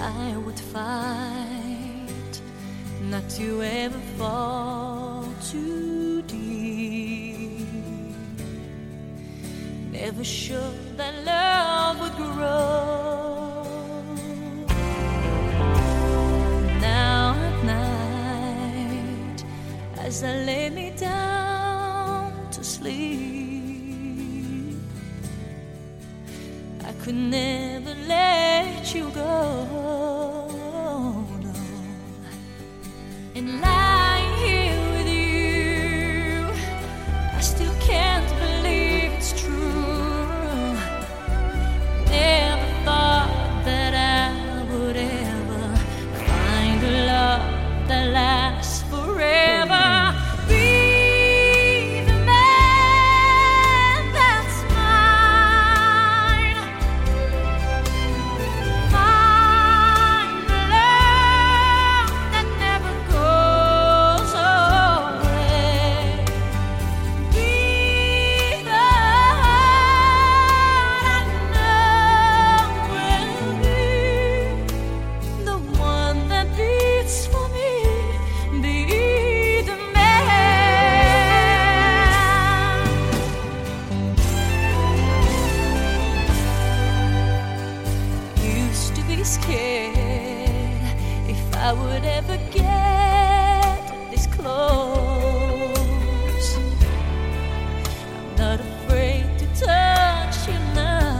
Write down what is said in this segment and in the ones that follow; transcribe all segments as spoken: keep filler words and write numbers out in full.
I would fight not to ever fall too deep. Never sure that love would grow. Now at night, as I lay me down to sleep, I could never let you go. No. And lying here with you, I still can't believe it's true. Never thought that I would ever find a love that lasts forever. Scared if I would ever get this close. I'm not afraid to touch you now.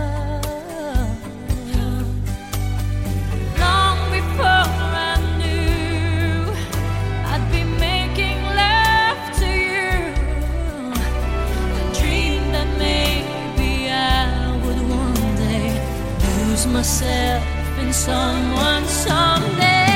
Long before I knew I'd be making love to you, a dream that maybe I would one day lose myself in someone someday.